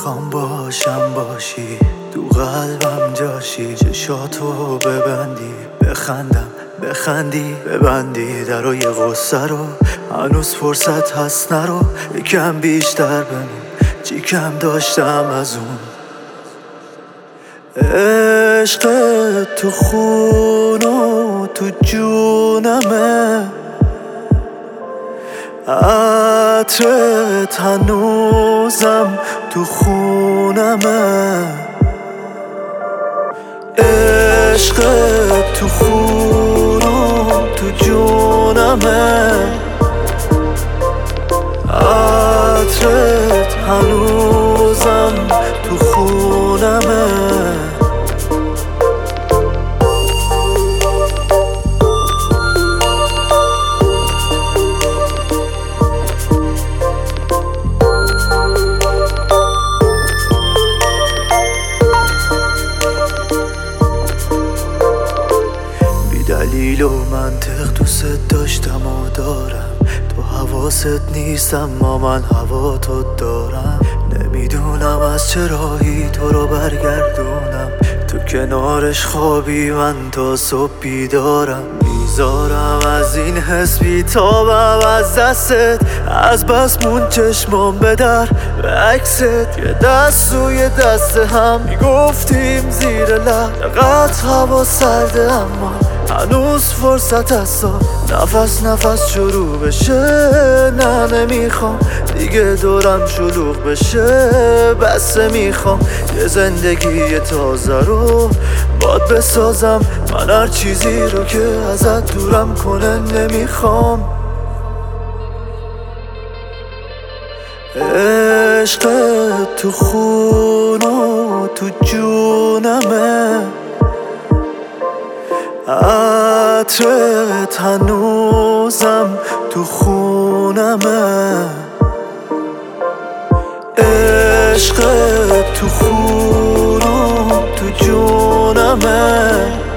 میخوام باشم باشی، تو قلبم جاشی، چشاتو ببندی، بخندی ببندی درای غصه رو. هنوز فرصت هست نرو، یکم بیشتر بمون، چی کم داشتم از اون عشق. تو خون و تو جونمه، عطرت هنوزم تو خونمه. عشق تو خون و تو جونمه، عطرت هنوزم تو خونمه. دلیل و منطق دوست داشتم و دارم، تو حواست نیست اما من هوا تو دارم. نمیدونم از چه راهی تو رو برگردونم، تو کنارش خوابی من تا صبح بیدارم. میذارم از این حس بیتابم از دستت، از بس مون چشمام به در به عکست. یه دست روی دست هم میگفتیم زیر لب، قطع هوا سرده اما هنوز فرصت هست نفس شروع بشه. نه نمیخوام دیگه دورم شلوغ بشه، بسه میخوام یه زندگی تازه رو باد بسازم. من هر چیزی رو که ازت دورم کنه نمیخوام. عشق تو خون و تو جونمه، عطرت هنوزم تو خونمه. عشق تو خون و تو جونمه،